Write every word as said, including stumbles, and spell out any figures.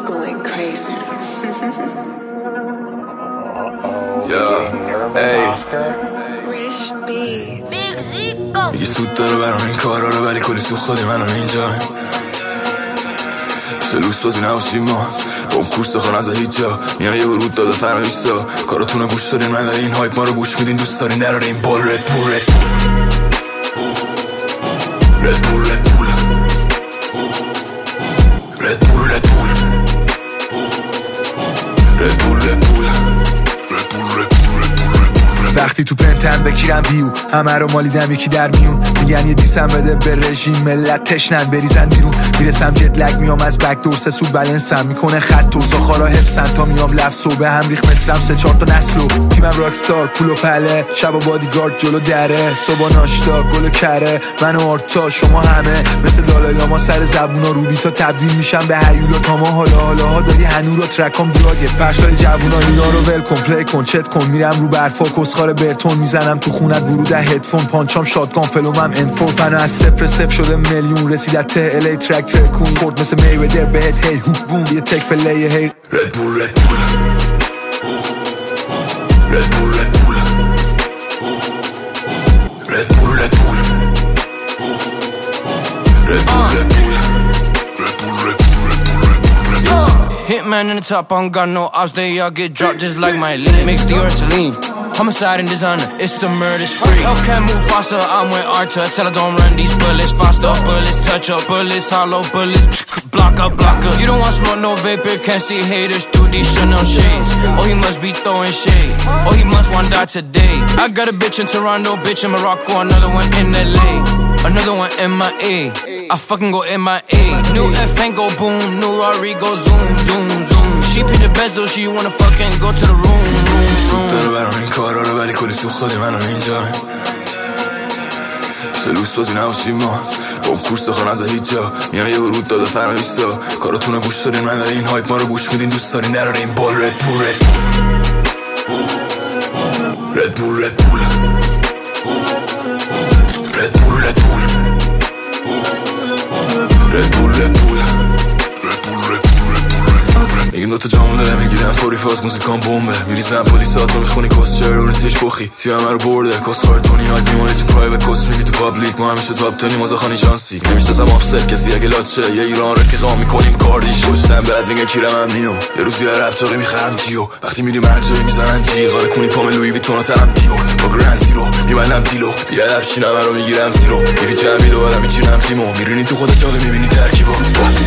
going crazy. Yeah, ey Rich beat. میگی سود داره برام این کارا رو، ولی کلی سوخت دادی منم اینجا. سلوس بازی نباشیم ما با اون کورس خان از هیچ جا. میان یه ورود داده فرقیستا کاراتونو گوش دارین، من داری این هایپ ما رو گوش میدین، دوست دارین در این بال رد بول رد بول رد بول رد بول رد بول رد بول رد بول رد بول وقتی تو پنتن بکیرم ویو همه رو مالیدم یکی در میون، میگن یه دیسم بده به رژیم ملت تشنن بریزن بیرون. میرسم جت لگ میام از بک دور سه سود بلنسم میکنه خط و زاخارا حفظن تا میام لفظ و به هم ریخ مثلم سه چهار تا نسلو. تیمم راکستار پول و پله شب و بادیگارد جلو دره، صبح ناشتا گل و کره من و آرتا شما همه مثل دالای لاما سر زبونا روبی تا تبدیل میشم به هیولا تا ما حالا حالا ها داری هنو رو ترکام دراگت پخشای جوونا اینا رو ول کن پلی کن چت کن. میرم رو برفا کسخار برتون میزنم تو خونت ورود هدفون پانچام شاتگان فلومم انفور فنا از صفر صفر شده میلیون رسید از ته الی ترک ترکون خورد مثل میویدر بهت هی هو بوم یه تک پلی هی رد بول رد بول رد بول رد بول رد بول رد بول رد بول رد بول Hitman in the top, I don't got no ops, they all get dropped just like my lean. Mix the Ursuline, homicide and designer, it's a murder spree. Hellcat move faster, I'm with Arthur, tell her don't run these bullets faster. Bullets touch up, bullets hollow, bullets block up, block up. You don't want smoke, no vapor, can't see haters through these Chanel shades. Oh, he must be throwing shade, oh, he must want die today. I got a bitch in Toronto, bitch in Morocco, another one in L A, another one in my A. I fucking go M I A. New F ain't go boom, new Rari go zoom, zoom, zoom. She pick the bezel, she wanna fucking go to the room, room, room. داره برام این کارا رو، ولی کلی سوخت دادی منم اینجا. سلوس بازی نباشیم ما با اون کورس خان از هیچ جا. میان یه ورود داده فرقیستا کاراتونو گوش دارین، من داری این هایپ ما رو گوش میدین، دوست دارین در این بال رد بول رد رد بول رد بول رد بول رد بول رد بول رد بول میگیم دوتا جامله میگیرم فوری فاز موزیکان بومبه میریزم پلیساتو میخونی کس چرا رو نیستیش بخی تیم همه رو برده کس خار دنیاد میمونی تو پرایوت کس میگی تو پابلیک ما همیشه تاپ تنی مازا خانی شانسی نمیشتازم آفست کسی اگه لاچه یه ایران رفیقا میکنیم کاردیش پشتم بعد میگه کیرم هم نیو یه روزی یه رب تاقی میخرم جیو وقتی میریم هر جایی میزنن جی غاره کنی پام لوی ویتونا تنم دیور با گرند زیرو میبندم دیلو بیادب شینم رو میگیرم زیرو میبی چه میدو آدم میچینم تیمو میرینی تو خودت جاله میبینی ترکیبو